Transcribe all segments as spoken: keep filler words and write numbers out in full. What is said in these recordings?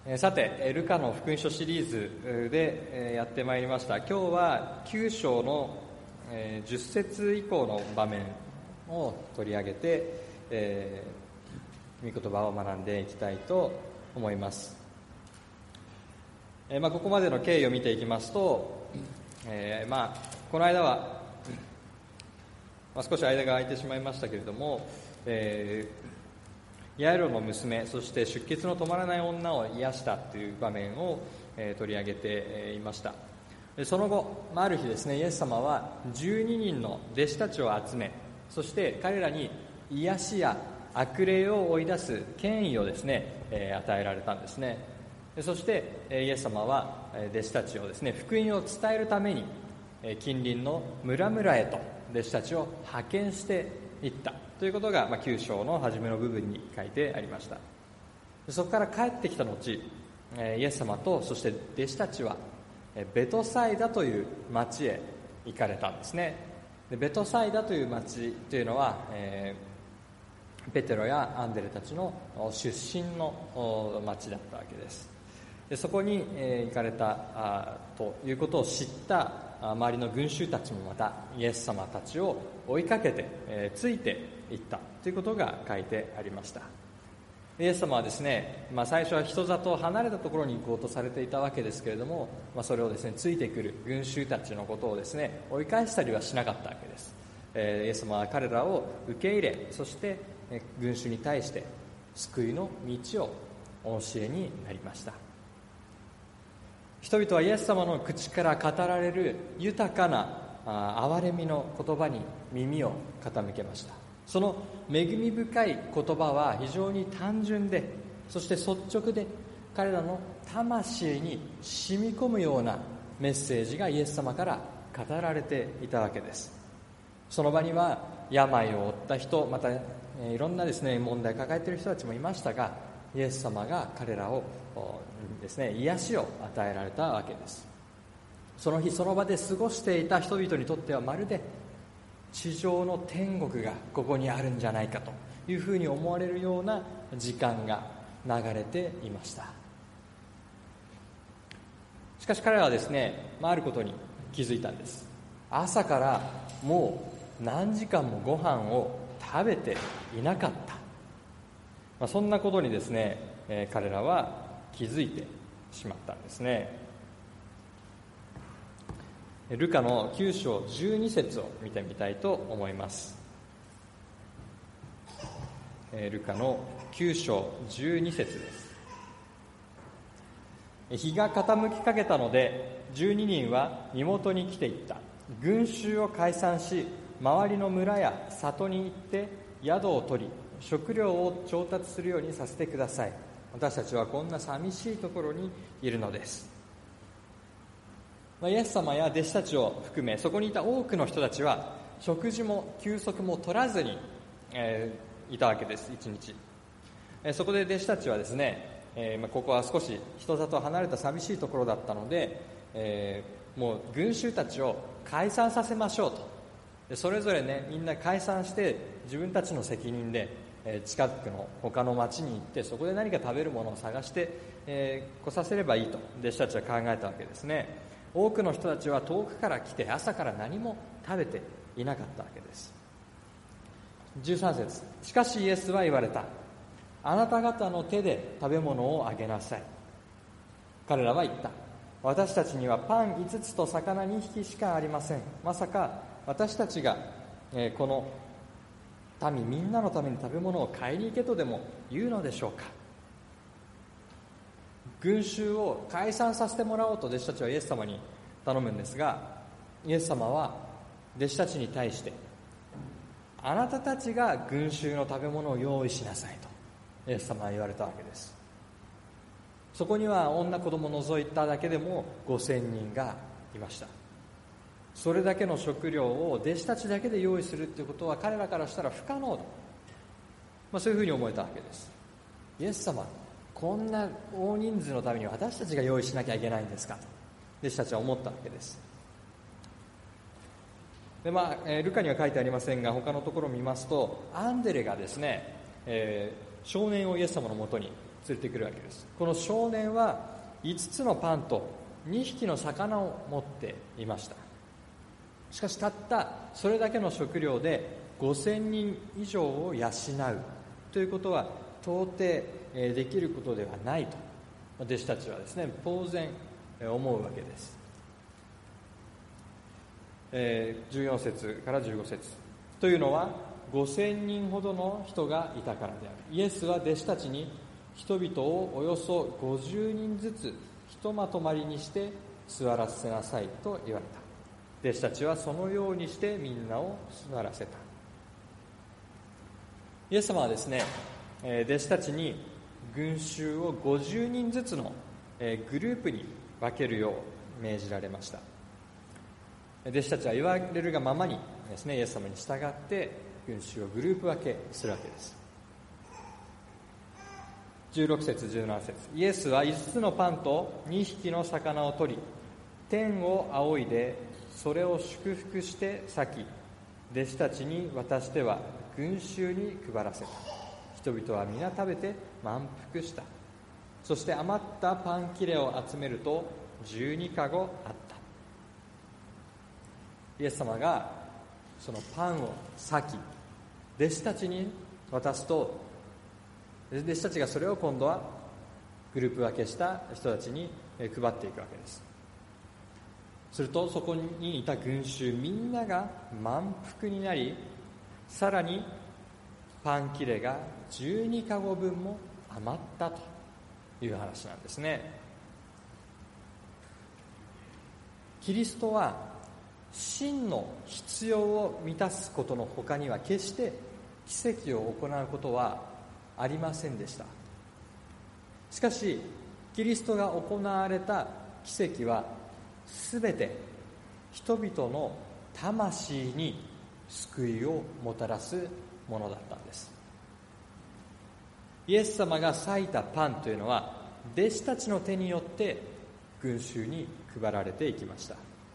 さて、ルカの福音書シリーズでやってまいりました。今日はきゅう章のじゅっ節以降の場面を取り上げて、えー、御言葉を学んでいきたいと思います。えーまあ、ここまでの経緯を見ていきますと、えーまあ、この間は、まあ、少し間が空いてしまいましたけれども、えーヤイロの娘、そして出血の止まらない女を癒したという場面を、えー、取り上げて、えー、いました。その後、ある日ですね、イエス様はじゅうににんの弟子たちを集め、そして彼らに癒しや悪霊を追い出す権威をですね、えー、与えられたんですね。そしてイエス様は弟子たちをですね、福音を伝えるために近隣の村々へと弟子たちを派遣していったということが、まあ、きゅう章の初めの部分に書いてありました。そこから帰ってきた後、イエス様とそして弟子たちはベトサイダという町へ行かれたんですね。でベトサイダという町というのは、えー、ペテロやアンデレたちの出身の町だったわけです。でそこに、えー、行かれたあということを知った周りの群衆たちもまたイエス様たちを追いかけて、えー、ついていったということが書いてありました。イエス様はですね、まあ、最初は人里を離れたところに行こうとされていたわけですけれども、まあ、それをですねついてくる群衆たちのことをですね追い返したりはしなかったわけです。えー、イエス様は彼らを受け入れ、そして、えー、群衆に対して救いの道をお教えになりました。人々はイエス様の口から語られる豊かな憐れみの言葉に耳を傾けました。その恵み深い言葉は非常に単純で、そして率直で、彼らの魂に染み込むようなメッセージがイエス様から語られていたわけです。その場には病を負った人、またいろんなですね問題を抱えている人たちもいましたが、イエス様が彼らをですね癒しを与えられたわけです。その日その場で過ごしていた人々にとってはまるで地上の天国がここにあるんじゃないかというふうに思われるような時間が流れていました。しかし彼らはですね、あることに気づいたんです。朝からもう何時間もご飯を食べていなかった、まあ、そんなことにですね、えー、彼らは気づいてしまったんですね。ルカのきゅう章じゅうに節を見てみたいと思います。ルカのきゅう章じゅうに節です。日が傾きかけたのでじゅうににんは身元に来ていった。群衆を解散し、周りの村や里に行って宿を取り、食料を調達するようにさせてください。私たちはこんな寂しいところにいるのです。イエス様や弟子たちを含め、そこにいた多くの人たちは食事も休息も取らずに、えー、いたわけです。一日、えー、そこで弟子たちはですね、えーまあ、ここは少し人里離れた寂しいところだったので、えー、もう群衆たちを解散させましょうと。でそれぞれね、みんな解散して自分たちの責任で、えー、近くの他の町に行って、そこで何か食べるものを探して、えー、来させればいいと弟子たちは考えたわけですね。多くの人たちは遠くから来て、朝から何も食べていなかったわけです。じゅうさん節、しかしイエスは言われた。あなた方の手で食べ物をあげなさい。彼らは言った。私たちにはパンいつつと魚にひきしかありません。まさか私たちが、えー、この民みんなのために食べ物を買いに行けとでも言うのでしょうか。群衆を解散させてもらおうと弟子たちはイエス様に頼むんですが、イエス様は弟子たちに対して、あなたたちが群衆の食べ物を用意しなさいとイエス様は言われたわけです。そこには女子供を除いただけでもごせんにんがいました。それだけの食料を弟子たちだけで用意するということは彼らからしたら不可能だ、まあ、そういうふうに思えたわけです。イエス様、こんな大人数のために私たちが用意しなきゃいけないんですかと弟子たちは思ったわけです。で、まあえー、ルカには書いてありませんが、他のところを見ますと、アンデレがですね、えー、少年をイエス様のもとに連れてくるわけです。この少年はいつつのパンとにひきの魚を持っていました。しかしたったそれだけの食料でごせんにん以上を養うということは到底できることではないと弟子たちはですね、当然思うわけです。じゅうよん節からじゅうご節というのはごせんにんほどの人がいたからである。イエスは弟子たちに人々をおよそごじゅうにんずつひとまとまりにして座らせなさいと言われた。弟子たちはそのようにしてみんなを座らせた。イエス様はですね、弟子たちに群衆をごじゅうにんずつのグループに分けるよう命じられました。弟子たちは言われるがままにですね、イエス様に従って群衆をグループ分けするわけです。じゅうろく節じゅうなな節、イエスはいつつのパンとにひきの魚を取り、天を仰いでそれを祝福して裂き、弟子たちに渡しては群衆に配らせた。人々は皆食べて満腹した。そして余ったパン切れを集めるとじゅうにかごあった。イエス様がそのパンを裂き弟子たちに渡すと、弟子たちがそれを今度はグループ分けした人たちに配っていくわけです。するとそこにいた群衆みんなが満腹になり、さらにパン切れがじゅうにかごぶんも余ったという話なんですね。キリストは真の必要を満たすことの他には決して奇跡を行うことはありませんでした。しかしキリストが行われた奇跡はすべて人々の魂に救いをもたらすものだったんです。イエス様が裂いたパンというのは弟子たちの手によって群衆に配られていきました。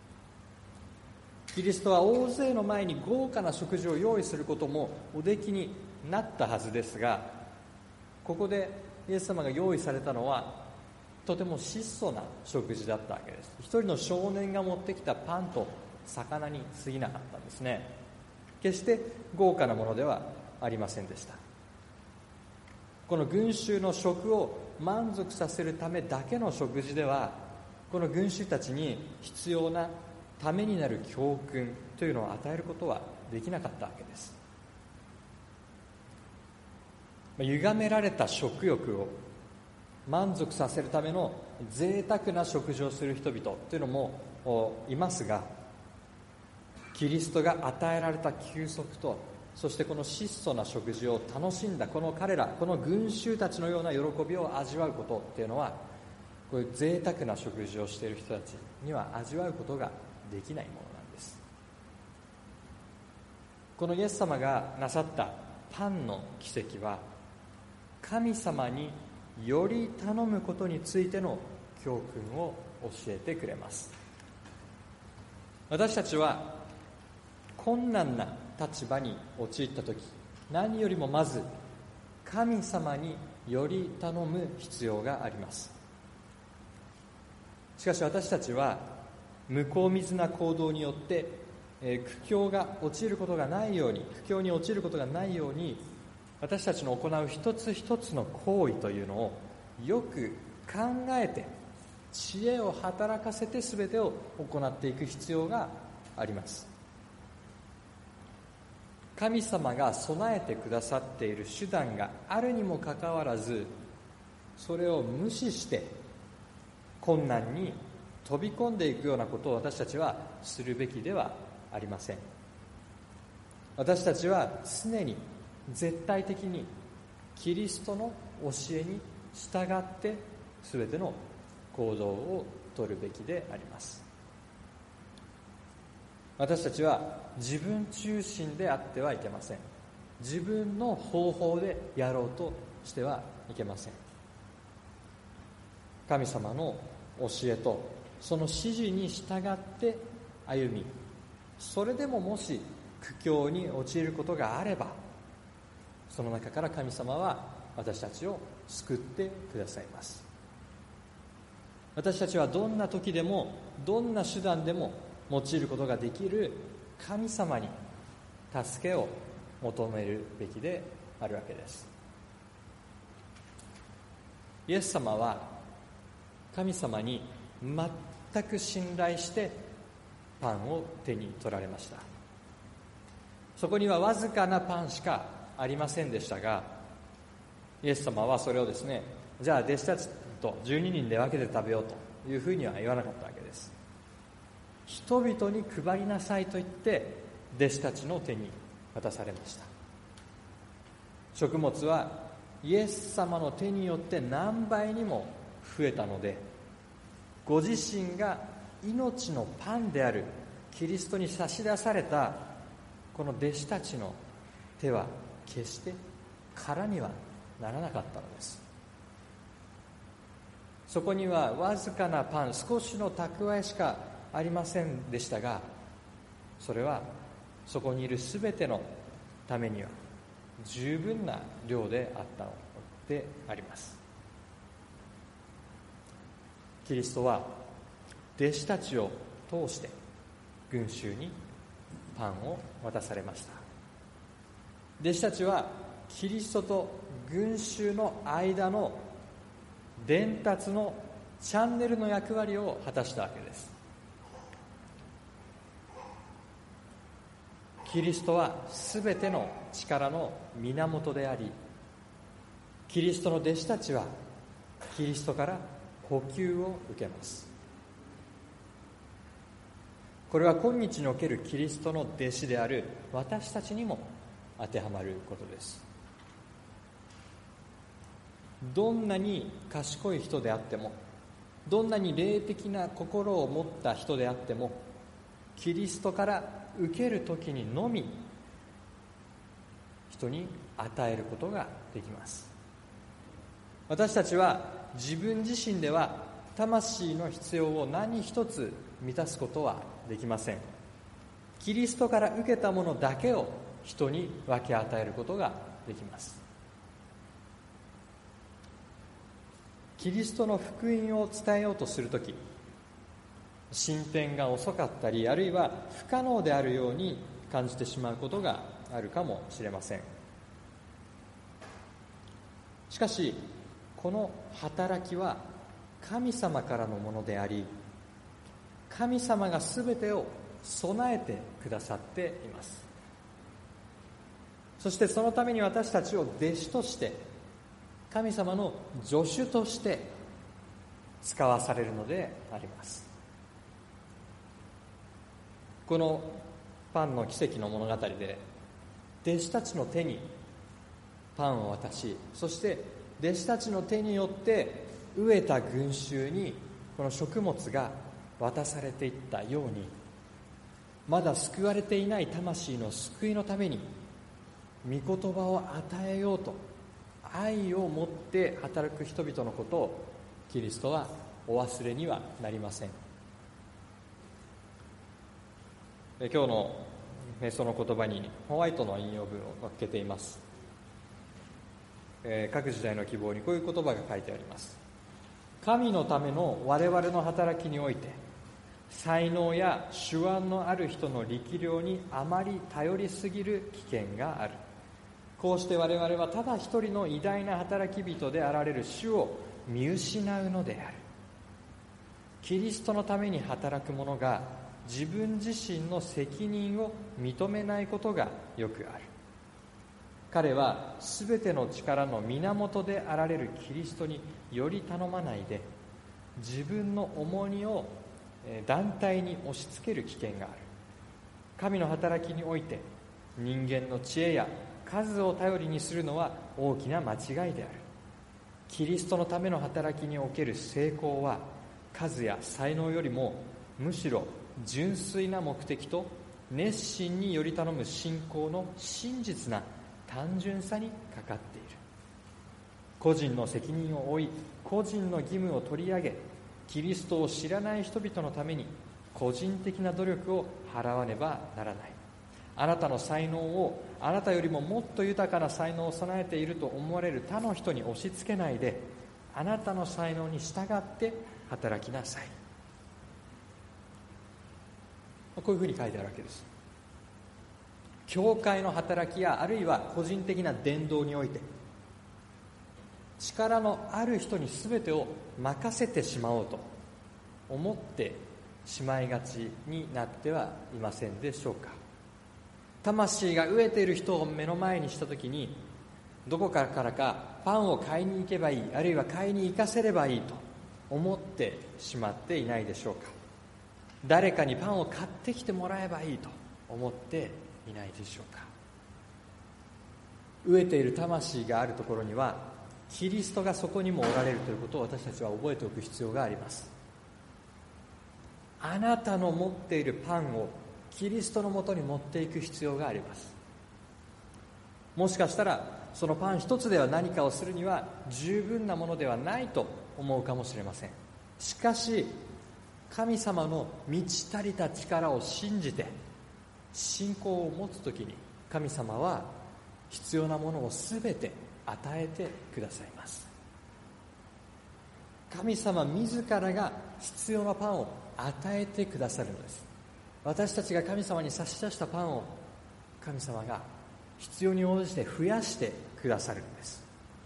キリストは大勢の前に豪華な食事を用意することもおできになったはずですが、ここでイエス様が用意されたのはとても質素な食事だったわけです。一人の少年が持ってきたパンと魚に過ぎなかったんですね。決して豪華なものではありませんでした。この群衆の食を満足させるためだけの食事では、この群衆たちに必要なためになる教訓というのを与えることはできなかったわけです。歪められた食欲を満足させるための贅沢な食事をする人々というのもいますが、キリストが与えられた休息と、そしてこの質素な食事を楽しんだこの彼ら、この群衆たちのような喜びを味わうことっていうのは、こういう贅沢な食事をしている人たちには味わうことができないものなんです。このイエス様がなさったパンの奇跡は、神様により頼むことについての教訓を教えてくれます。私たちは困難な立場に陥ったとき、何よりもまず神様により頼む必要があります。しかし私たちは向こう水な行動によって、えー、苦境が陥ることがないように苦境に陥ることがないように、私たちの行う一つ一つの行為というのをよく考えて、知恵を働かせて全てを行っていく必要があります。神様が備えてくださっている手段があるにもかかわらず、それを無視して困難に飛び込んでいくようなことを私たちはするべきではありません。私たちは常に絶対的にキリストの教えに従って全ての行動を取るべきであります。私たちは自分中心であってはいけません。自分の方法でやろうとしてはいけません。神様の教えとその指示に従って歩み、それでももし苦境に陥ることがあれば、その中から神様は私たちを救ってくださいます。私たちはどんな時でもどんな手段でも用いることができる神様に助けを求めるべきであるわけです。イエス様は神様に全く信頼してパンを手に取られました。そこにはわずかなパンしかありませんでしたが、イエス様はそれをですね、じゃあ弟子たちとじゅうににんで分けて食べようというふうには言わなかったわけです。人々に配りなさいと言って弟子たちの手に渡されました。食物はイエス様の手によって何倍にも増えたので、ご自身が命のパンであるキリストに差し出されたこの弟子たちの手は決して空にはならなかったのです。そこにはわずかなパン、少しの蓄えしかありませんでしたが、それはそこにいるすべてのためには十分な量であったのであります。キリストは弟子たちを通して群衆にパンを渡されました。弟子たちはキリストと群衆の間の伝達のチャンネルの役割を果たしたわけです。キリストはすべての力の源であり、キリストの弟子たちはキリストから補給を受けます。これは今日におけるキリストの弟子である私たちにも当てはまることです。どんなに賢い人であっても、どんなに霊的な心を持った人であっても、キリストから受けるときにのみ人に与えることができます。私たちは自分自身では魂の必要を何一つ満たすことはできません。キリストから受けたものだけを人に分け与えることができます。キリストの福音を伝えようとするとき、進展が遅かったり、あるいは不可能であるように感じてしまうことがあるかもしれません。しかし、この働きは神様からのものであり、神様がすべてを備えてくださっています。そしてそのために私たちを弟子として、神様の助手として使わされるのであります。このパンの奇跡の物語で、弟子たちの手にパンを渡し、そして弟子たちの手によって飢えた群衆にこの食物が渡されていったように、まだ救われていない魂の救いのために御言葉を与えようと愛を持って働く人々のことをキリストはお忘れにはなりません。今日の瞑想の言葉にホワイトの引用文を載っけています。各時代の希望にこういう言葉が書いてあります。神のための我々の働きにおいて、才能や手腕のある人の力量にあまり頼りすぎる危険がある。こうして我々はただ一人の偉大な働き人であられる主を見失うのである。キリストのために働く者が自分自身の責任を認めないことがよくある。彼はすべての力の源であられるキリストにより頼まないで、自分の重荷を団体に押し付ける危険がある。神の働きにおいて人間の知恵や数を頼りにするのは大きな間違いである。キリストのための働きにおける成功は数や才能よりもむしろ純粋な目的と熱心により頼む信仰の真実な単純さにかかっている。個人の責任を負い、個人の義務を取り上げ、キリストを知らない人々のために個人的な努力を払わねばならない。 あなたの才能をあなたよりももっと豊かな才能を備えていると思われる他の人に押し付けないで、あなたの才能に従って働きなさい。こういうふうに書いてあるわけです。教会の働きやあるいは個人的な伝道において、力のある人に全てを任せてしまおうと思ってしまいがちになってはいませんでしょうか。魂が飢えている人を目の前にしたときに、どこからかパンを買いに行けばいい、あるいは買いに行かせればいいと思ってしまっていないでしょうか。誰かにパンを買ってきてもらえばいいと思っていないでしょうか。飢えている魂があるところにはキリストがそこにもおられるということを私たちは覚えておく必要があります。あなたの持っているパンをキリストのもとに持っていく必要があります。もしかしたらそのパン一つでは何かをするには十分なものではないと思うかもしれません。しかし神様の満ち足りた力を信じて信仰を持つときに、神様は必要なものをすべて与えてくださいます。神様自らが必要なパンを与えてくださるのです。私たちが神様に差し出したパンを神様が必要に応じて増やしてくださるのです。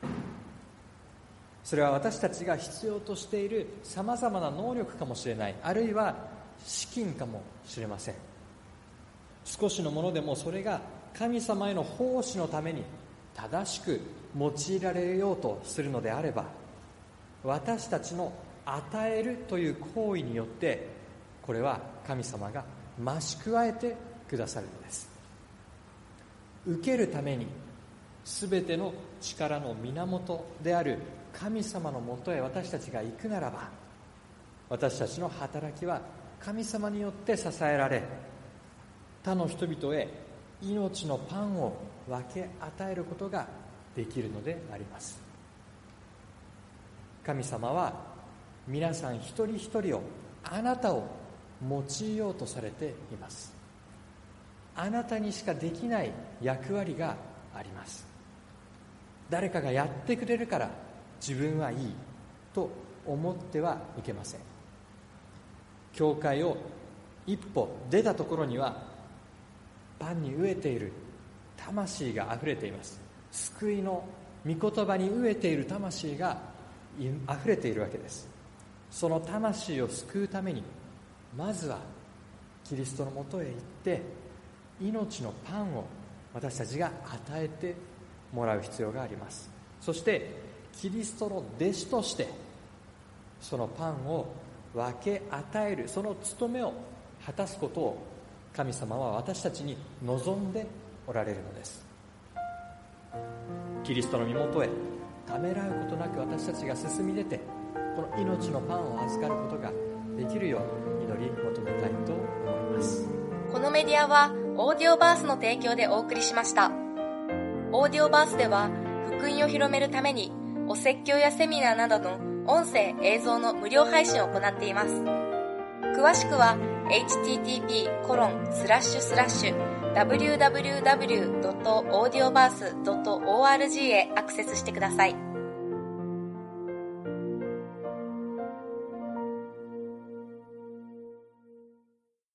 それは私たちが必要としているさまざまな能力かもしれない、あるいは資金かもしれません。少しのものでもそれが神様への奉仕のために正しく用いられようとするのであれば、私たちの与えるという行為によってこれは神様が増し加えてくださるのです。受けるために全ての力の源である神様のもとへ私たちが行くならば、私たちの働きは神様によって支えられ、他の人々へ命のパンを分け与えることができるのであります。神様は皆さん一人一人を、あなたを用いようとされています。あなたにしかできない役割があります。誰かがやってくれるから自分はいいと思ってはいけません。教会を一歩出たところにはパンに飢えている魂があふれています。救いの御言葉に飢えている魂があふれているわけです。その魂を救うために、まずはキリストのもとへ行って命のパンを私たちが与えてもらう必要があります。そしてキリストの弟子としてそのパンを分け与える、その務めを果たすことを神様は私たちに望んでおられるのです。キリストの身元へためらうことなく私たちが進み出て、この命のパンを預かることができるよう祈り求めたいと思います。 このメディアはオーディオバースの提供でお送りしました。オーディオバースでは福音を広めるためにお説教やセミナーなどの音声映像の無料配信を行っています。詳しくは エイチティーティーピーコロンスラッシュスラッシュダブリューダブリューダブリュードットオーディオバースドットオーアールジー へアクセスしてください。